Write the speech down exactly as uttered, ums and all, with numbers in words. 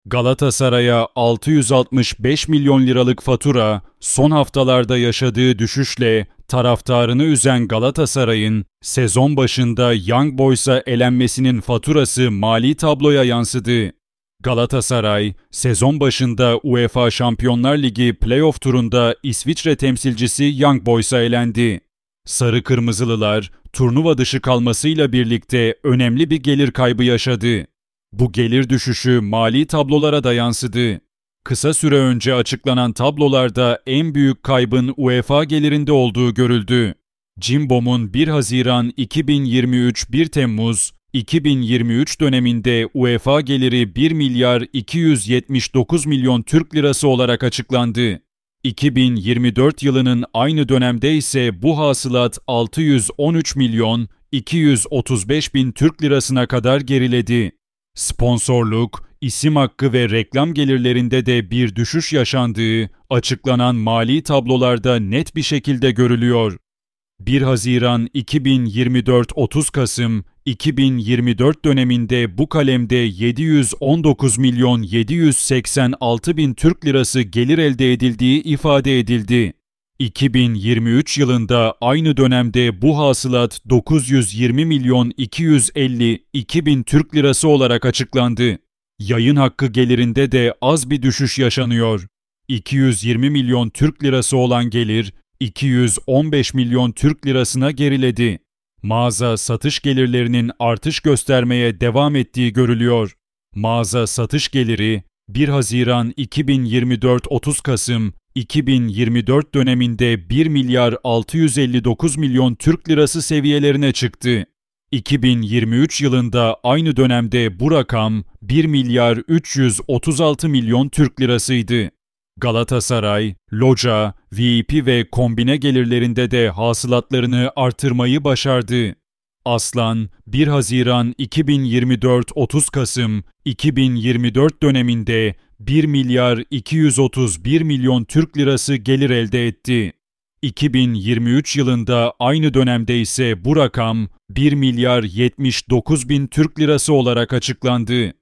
Galatasaray'a altı yüz altmış beş milyon liralık fatura, son haftalarda yaşadığı düşüşle taraftarını üzen Galatasaray'ın sezon başında Young Boys'a elenmesinin faturası mali tabloya yansıdı. Galatasaray, sezon başında UEFA Şampiyonlar Ligi playoff turunda İsviçre temsilcisi Young Boys'a elendi. Sarı Kırmızılılar, turnuva dışı kalmasıyla birlikte önemli bir gelir kaybı yaşadı. Bu gelir düşüşü mali tablolara da yansıdı. Kısa süre önce açıklanan tablolarda en büyük kaybın UEFA gelirinde olduğu görüldü. Cimbom'un bir Haziran iki bin yirmi üç bir Temmuz iki bin yirmi üç döneminde UEFA geliri bir milyar iki yüz yetmiş dokuz milyon Türk lirası olarak açıklandı. iki bin yirmi dört yılının aynı dönemde ise bu hasılat altı yüz on üç milyon iki yüz otuz beş bin Türk lirasına kadar geriledi. Sponsorluk, isim hakkı ve reklam gelirlerinde de bir düşüş yaşandığı açıklanan mali tablolarda net bir şekilde görülüyor. bir Haziran iki bin yirmi dört otuz Kasım iki bin yirmi dört döneminde bu kalemde yedi yüz on dokuz milyon yedi yüz seksen altı bin Türk lirası gelir elde edildiği ifade edildi. iki bin yirmi üç yılında aynı dönemde bu hasılat dokuz yüz yirmi milyon iki yüz elli iki bin Türk lirası olarak açıklandı. Yayın hakkı gelirinde de az bir düşüş yaşanıyor. iki yüz yirmi milyon Türk lirası olan gelir, iki yüz on beş milyon Türk lirasına geriledi. Mağaza satış gelirlerinin artış göstermeye devam ettiği görülüyor. Mağaza satış geliri bir Haziran iki bin yirmi dört otuz Kasım iki bin yirmi dört döneminde bir milyar altı yüz elli dokuz milyon Türk lirası seviyelerine çıktı. iki bin yirmi üç yılında aynı dönemde bu rakam bir milyar üç yüz otuz altı milyon Türk lirasıydı. Galatasaray, loca, V I P ve kombine gelirlerinde de hasılatlarını artırmayı başardı. Aslan, bir Haziran iki bin yirmi dört otuz Kasım iki bin yirmi dört döneminde bir milyar iki yüz otuz bir milyon Türk lirası gelir elde etti. iki bin yirmi üç yılında aynı dönemde ise bu rakam bir milyar yetmiş dokuz bin Türk lirası olarak açıklandı.